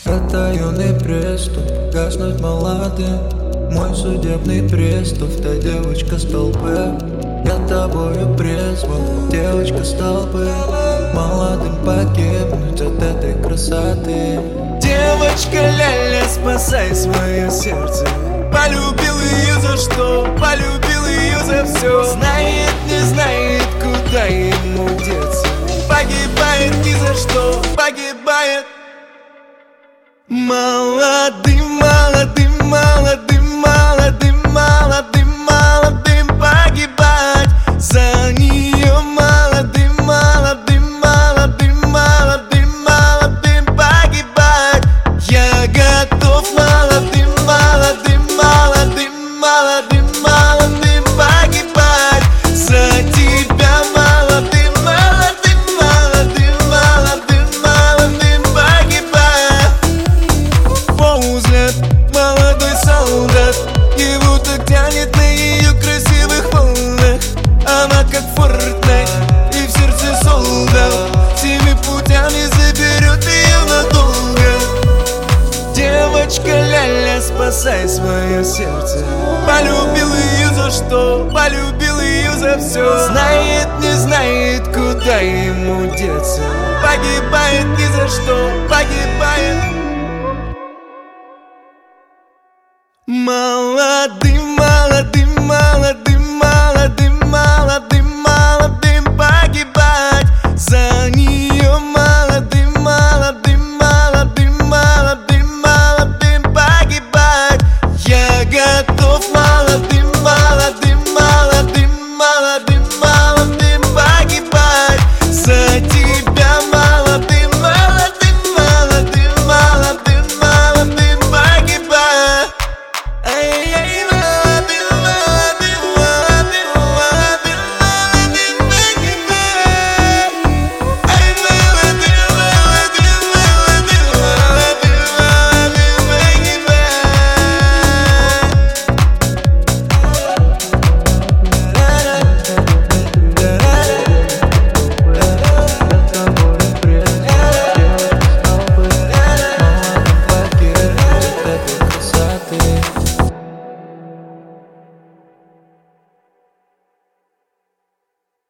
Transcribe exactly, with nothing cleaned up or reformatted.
Это юный приступ, гаснуть молодым. Мой судебный приступ, та девочка столбы. Я тобою призван, девочка столбы. Молодым погибнуть от этой красоты. Девочка ля-ля, спасай свое сердце. Полюбил ее за что, полюбил ее за все. Знает, не знает, куда ему деться. Погибает ни за что, погибает. Молодым, молодым, молодым, молодым, молодым, молодым погибать за нее. Молодым, молодым, молодым, молодым, молодым погибать. Я готов молодым, молодым, молодым, молодым, молодым погибать за тебя. Молодым, молодым, молодым, молодым, молодым погибать. Взгляд, молодой солдат, его так тянет на ее красивых волнах. Она как Фортнайт и в сердце солдат. Всеми путями заберет ее надолго. Девочка ля-ля, спасай свое сердце. Полюбил ее за что, полюбил ее за все. Знает, не знает, куда ему деться. Погибает ни за что, погибает. Молодым.